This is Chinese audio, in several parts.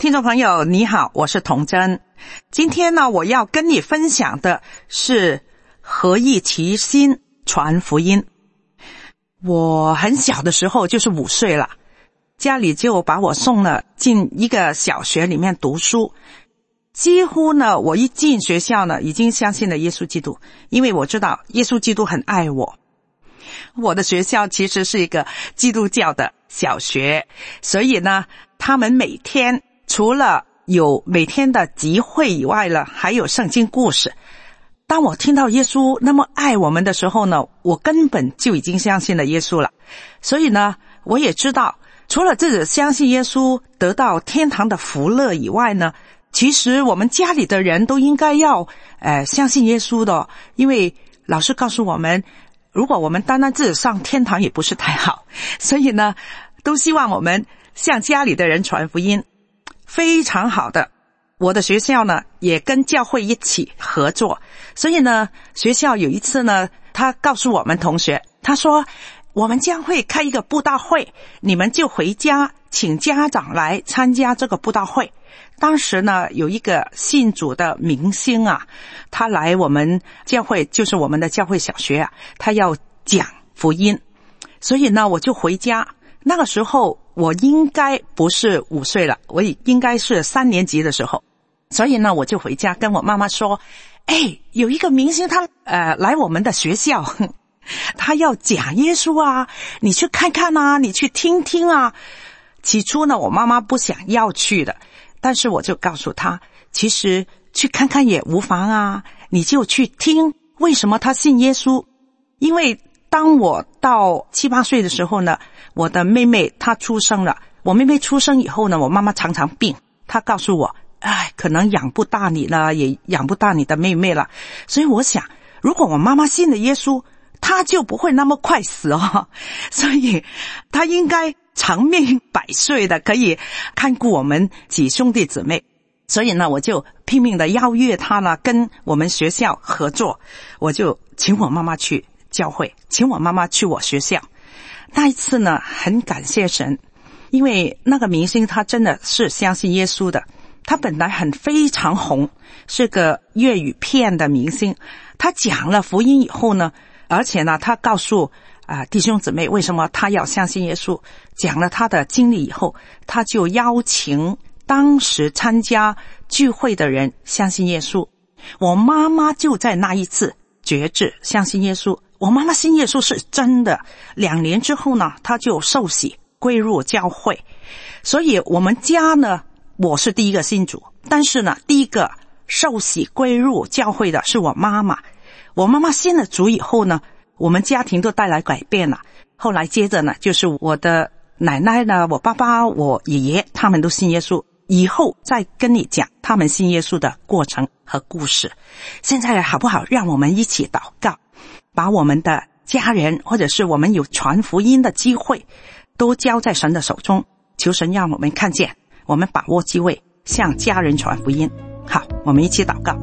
听众朋友你好，我是童真。今天呢，我要跟你分享的是合一其心传福音。我很小的时候，就是5岁了，家里就把我送了进一个小学里面读书。几乎呢，我一进学校呢，已经相信了耶稣基督，因为我知道耶稣基督很爱我。我的学校其实是一个基督教的小学，所以呢，他们每天除了有每天的集会以外了，还有圣经故事。当我听到耶稣那么爱我们的时候呢，我根本就已经相信了耶稣了。所以呢，我也知道除了自己相信耶稣得到天堂的福乐以外呢，其实我们家里的人都应该要相信耶稣的。因为老师告诉我们，如果我们单单自己上天堂也不是太好，所以呢，都希望我们向家里的人传福音。非常好的，我的学校呢也跟教会一起合作，所以呢，学校有一次呢，他告诉我们同学，他说我们将会开一个布道会，你们就回家请家长来参加这个布道会。当时呢，有一个信主的明星啊，他来我们教会，就是我们的教会小学啊，他要讲福音。所以呢，我就回家。那个时候我应该不是5岁了，我应该是3年级的时候。所以呢，我就回家跟我妈妈说，有一个明星他来我们的学校，他要讲耶稣啊，你去看看啊，你去听听啊。起初呢，我妈妈不想要去的，但是我就告诉他，其实去看看也无妨啊，你就去听为什么他信耶稣。因为当我到7、8岁的时候呢，我的妹妹她出生了。我妹妹出生以后呢，我妈妈常常病，她告诉我，可能养不大你了，也养不大你的妹妹了。所以我想，如果我妈妈信了耶稣，她就不会那么快死哦，所以她应该长命100岁的，可以看顾我们几兄弟姊妹。所以呢，我就拼命的邀约她呢，跟我们学校合作。我就请我妈妈去教会，请我妈妈去我学校。那一次呢，很感谢神，因为那个明星他真的是相信耶稣的。他本来非常红，是个粤语片的明星。他讲了福音以后呢，而且呢，他告诉弟兄姊妹为什么他要相信耶稣，讲了他的经历以后，他就邀请当时参加聚会的人相信耶稣。我妈妈就在那一次决志相信耶稣。我妈妈信耶稣是真的，2年之后呢，她就受洗归入教会。所以我们家呢，我是第一个信主，但是呢，第一个受洗归入教会的是我妈妈。我妈妈信了主以后呢，我们家庭都带来改变了。后来接着呢，就是我的奶奶呢，我爸爸，我爷爷，他们都信耶稣。以后再跟你讲他们信耶稣的过程和故事。现在好不好，让我们一起祷告，把我们的家人或者是我们有传福音的机会都交在神的手中，求神让我们看见，我们把握机会向家人传福音。好，我们一起祷告。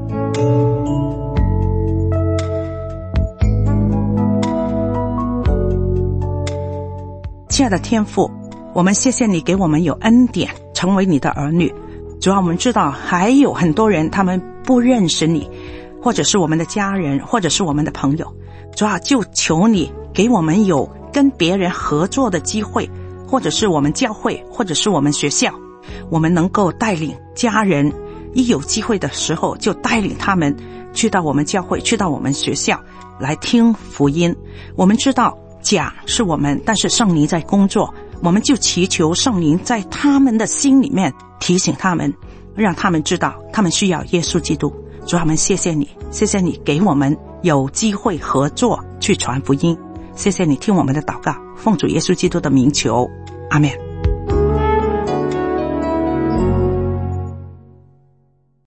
亲爱的天父，我们谢谢你给我们有恩典成为你的儿女。主要我们知道还有很多人他们不认识你，或者是我们的家人，或者是我们的朋友。主要就求你给我们有跟别人合作的机会，或者是我们教会，或者是我们学校，我们能够带领家人，一有机会的时候就带领他们去到我们教会，去到我们学校来听福音。我们知道讲是我们，但是圣灵在工作，我们就祈求圣灵在他们的心里面提醒他们，让他们知道他们需要耶稣基督。主啊，我们谢谢你，谢谢你给我们有机会合作去传福音。谢谢你听我们的祷告，奉主耶稣基督的名求，阿们。